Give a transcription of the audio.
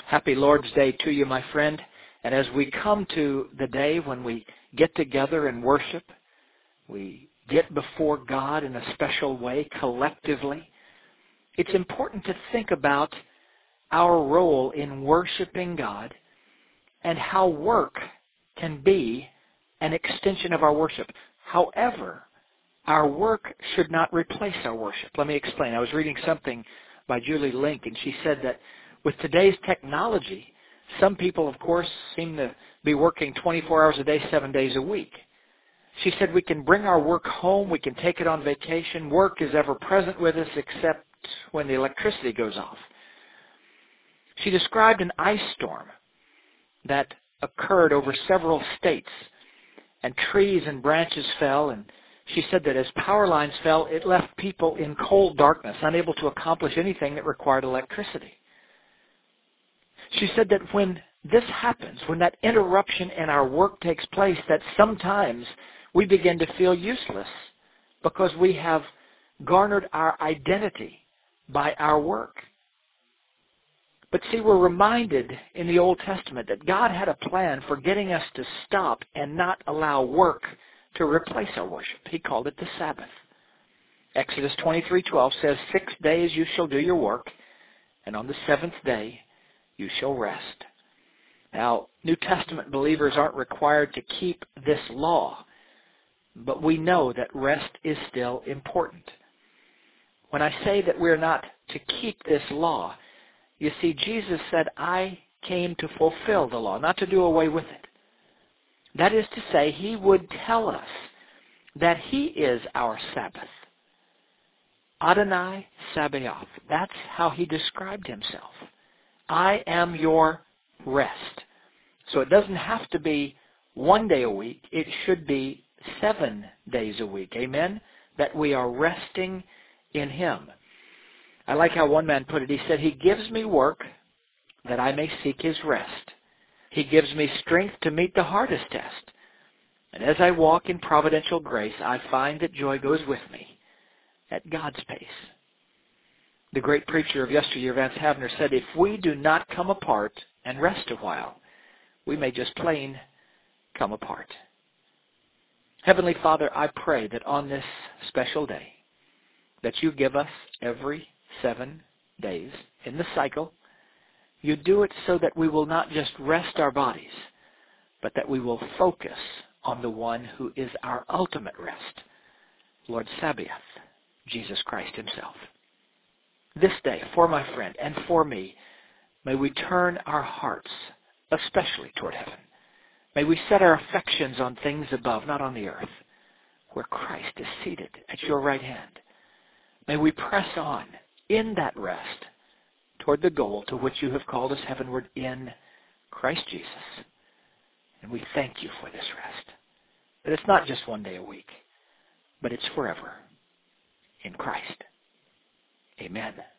Happy Lord's Day to you, my friend. And as we come to the day when we get together and worship, we get before God in a special way collectively, it's important to think about our role in worshiping God and how work can be an extension of our worship. However, our work should not replace our worship. Let me explain. I was reading something by Julie Link, and she said that with today's technology, some people, of course, seem to be working 24 hours a day, 7 days a week. She said we can bring our work home, we can take it on vacation. Work is ever present with us except when the electricity goes off. She described an ice storm that occurred over several states, and trees and branches fell, and she said that as power lines fell, it left people in cold darkness, unable to accomplish anything that required electricity. She said that when this happens, when that interruption in our work takes place, that sometimes we begin to feel useless because we have garnered our identity by our work. But see, we're reminded in the Old Testament that God had a plan for getting us to stop and not allow work to replace our worship. He called it the Sabbath. Exodus 23:12 says, 6 days you shall do your work, and on the seventh day you shall rest. Now, New Testament believers aren't required to keep this law, but we know that rest is still important. When I say that we're not to keep this law, you see, Jesus said, I came to fulfill the law, not to do away with it. That is to say, He would tell us that He is our Sabbath. Adonai Sabaoth. That's how He described Himself. I am your rest. So it doesn't have to be 1 day a week. It should be 7 days a week. Amen? That we are resting in Him. I like how one man put it. He said, He gives me work that I may seek His rest. He gives me strength to meet the hardest test. And as I walk in providential grace, I find that joy goes with me at God's pace. The great preacher of yesteryear, Vance Havner, said, if we do not come apart and rest a while, we may just plain come apart. Heavenly Father, I pray that on this special day, that you give us every 7 days in the cycle. You do it so that we will not just rest our bodies, but that we will focus on the one who is our ultimate rest, Lord Sabaoth, Jesus Christ Himself. This day, for my friend and for me, may we turn our hearts especially toward heaven. May we set our affections on things above, not on the earth, where Christ is seated at your right hand. May we press on in that rest toward the goal to which you have called us heavenward in Christ Jesus. And we thank you for this rest. That it's not just 1 day a week, but it's forever in Christ. Amen.